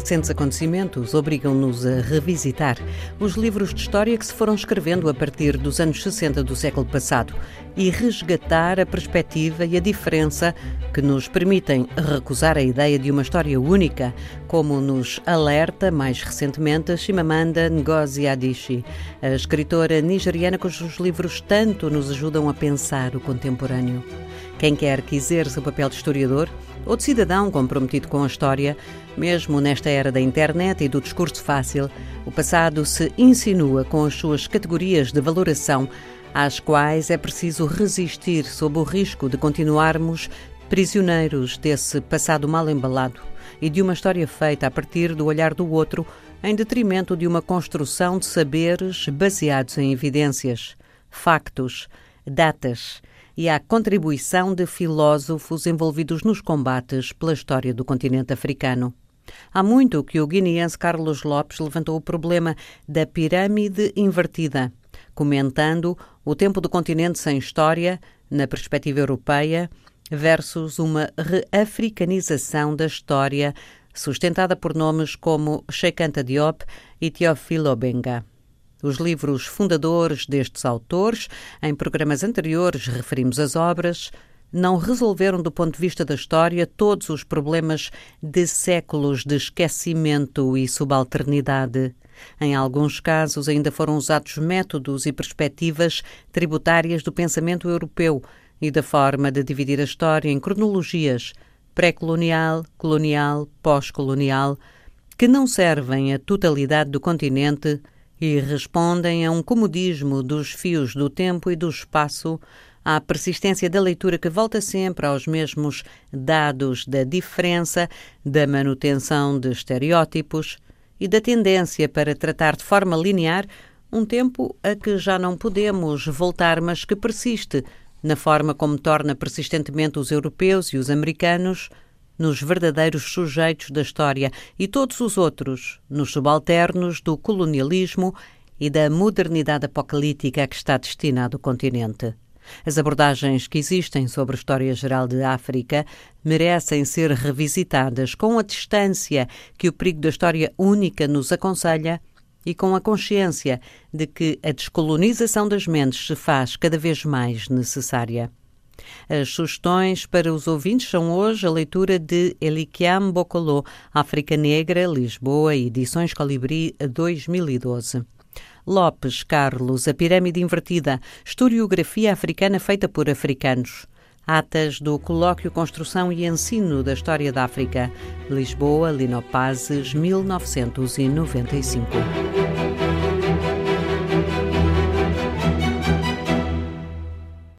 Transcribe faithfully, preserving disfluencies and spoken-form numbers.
recentes acontecimentos obrigam-nos a revisitar os livros de história que se foram escrevendo a partir dos anos sessenta do século passado e resgatar a perspectiva e a diferença que nos permitem recusar a ideia de uma história única, como nos alerta mais recentemente Chimamanda Ngozi Adichie, a escritora nigeriana cujos livros tanto nos ajudam a pensar o contemporâneo. Quem quer que exerça o papel de historiador ou de cidadão comprometido com a história, mesmo nesta era da internet e do discurso fácil, o passado se insinua com as suas categorias de valoração, às quais é preciso resistir sob o risco de continuarmos prisioneiros desse passado mal embalado e de uma história feita a partir do olhar do outro, em detrimento de uma construção de saberes baseados em evidências, factos, datas e à contribuição de filósofos envolvidos nos combates pela história do continente africano. Há muito que o guineense Carlos Lopes levantou o problema da pirâmide invertida, comentando o tempo do continente sem história, na perspectiva europeia, versus uma reafricanização da história sustentada por nomes como Cheikh Anta Diop e Théophile Obenga. Os livros fundadores destes autores, em programas anteriores referimos as obras, não resolveram do ponto de vista da história todos os problemas de séculos de esquecimento e subalternidade. Em alguns casos ainda foram usados métodos e perspectivas tributárias do pensamento europeu e da forma de dividir a história em cronologias pré-colonial, colonial, pós-colonial, que não servem à totalidade do continente e respondem a um comodismo dos fios do tempo e do espaço, à persistência da leitura que volta sempre aos mesmos dados da diferença, da manutenção de estereótipos e da tendência para tratar de forma linear um tempo a que já não podemos voltar, mas que persiste na forma como torna persistentemente os europeus e os americanos nos verdadeiros sujeitos da história e todos os outros nos subalternos do colonialismo e da modernidade apocalíptica a que está destinado o continente. As abordagens que existem sobre a história geral de África merecem ser revisitadas com a distância que o perigo da história única nos aconselha e com a consciência de que a descolonização das mentes se faz cada vez mais necessária. As sugestões para os ouvintes são hoje a leitura de Elikiam Bokolo, África Negra, Lisboa, Edições Colibri, dois mil e doze. Lopes Carlos, A Pirâmide Invertida, Historiografia Africana feita por africanos. Atas do Colóquio Construção e Ensino da História da África, Lisboa, Lino Pazes, mil novecentos e noventa e cinco.